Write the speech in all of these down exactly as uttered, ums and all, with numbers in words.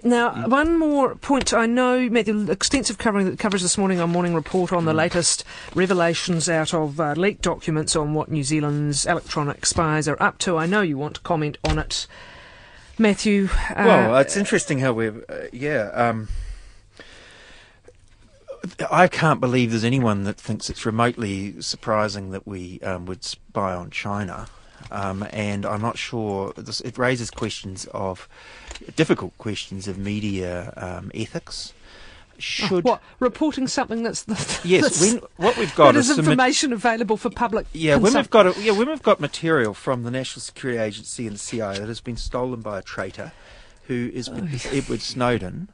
Now, mm. one more point. I know, Matthew, extensive covering coverage this morning on Morning Report on the mm. latest revelations out of uh, leaked documents on what New Zealand's electronic spies are up to. I know you want to comment on it, Matthew. Uh, well, it's interesting how we've... Uh, yeah... Um, I can't believe there's anyone that thinks it's remotely surprising that we um, would spy on China. Um, and I'm not sure, this, it raises questions of, difficult questions of media um, ethics. Should oh, what, reporting something that's... The, yes, that's, when, what we've got is is information available for public Yeah, when we've, got a, yeah when we've got material from the National Security Agency and the C I A that has been stolen by a traitor who is oh, Edward Snowden,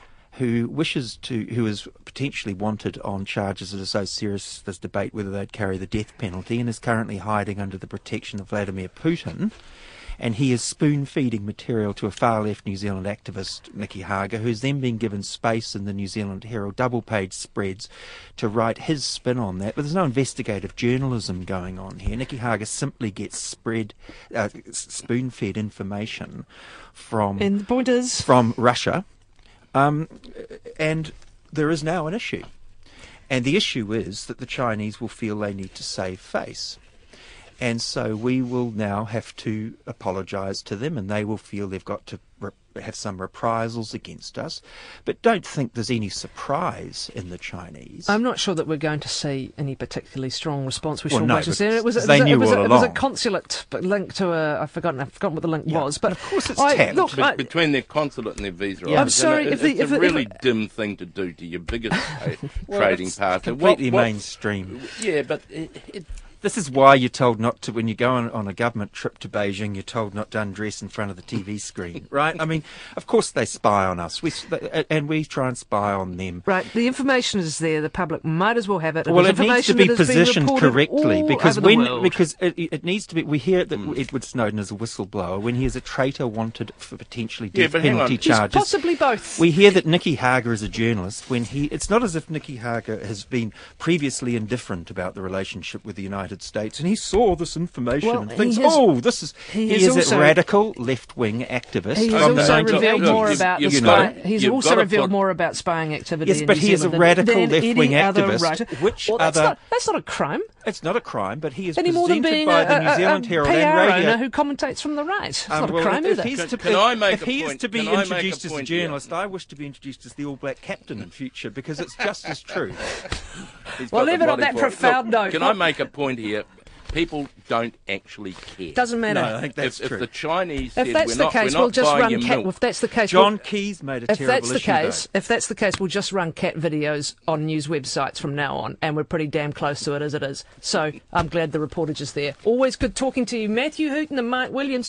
who wishes to, who is potentially wanted on charges that are so serious, this debate whether they'd carry the death penalty, and is currently hiding under the protection of Vladimir Putin. And he is spoon-feeding material to a far-left New Zealand activist, Nicky Hager, who's then been given space in the New Zealand Herald double-page spreads to write his spin on that. But there's no investigative journalism going on here. Nicky Hager simply gets spread, uh, spoon-fed information from, and the point is, from Russia. Um, and there is now an issue. And the issue is that the Chinese will feel they need to save face. And so we will now have to apologise to them, and they will feel they've got to re- have some reprisals against us. But don't think there's any surprise in the Chinese. I'm not sure that we're going to see any particularly strong response. We well, shall no, wait and see. It was, they it was, knew it was, all a, it along. was a consulate link to a... I've forgotten, I've forgotten what the link yeah. was. But and of course it's I, tapped. look, Be- I, between their consulate and their visa yeah, I'm office. sorry, It, if the, it's if a the, really if it, dim thing to do to your biggest well, trading it's partner. completely what, what, mainstream. Yeah, but... It, it, This is why you're told not to, when you go on, on a government trip to Beijing, you're told not to undress in front of the T V screen, right? I mean, of course they spy on us, we, and we try and spy on them. Right, the information is there, the public might as well have it. Well, it needs to be positioned correctly, because when, world. because it, it needs to be, we hear that mm. Edward Snowden is a whistleblower when he is a traitor wanted for potentially death yeah, penalty charges. He's possibly both. We hear that Nicky Hager is a journalist when he, it's not as if Nicky Hager has been previously indifferent about the relationship with the United States, and he saw this information well, and thinks, has, oh, this is, he, he is also, a radical left-wing activist. He has from also the revealed nineteen more fifties. about the you spy, know, he's You've also revealed put, more about spying activity yes, in but New he is a Zealand radical than left-wing any activist. Other writer. Which well, that's other... Not, that's not a crime. It's not a crime, but he is Any more than presented being by a, the New Zealand a, a Herald P R and Radio. owner who commentates from the right. It's um, not a well, crime if either. He's can, to, can if, I make if a he point? is to be Can I make a introduced as a point journalist, here? I wish to be introduced as the All Black captain in future, because it's just as true. Well, leave it on that profound Look, note. Can I make a point here? People don't actually care. Doesn't matter. No, I think that's if, true. if the Chinese if said that's we're the not, case, we're we'll not just buying run your cat. milk. If that's the case, John we'll, Keyes made a if terrible that's the issue, case, though. if that's the case, we'll just run cat videos on news websites from now on, and we're pretty damn close to it as it is. So I'm glad the reportage is there. Always good talking to you, Matthew Hooton and Mike Williams.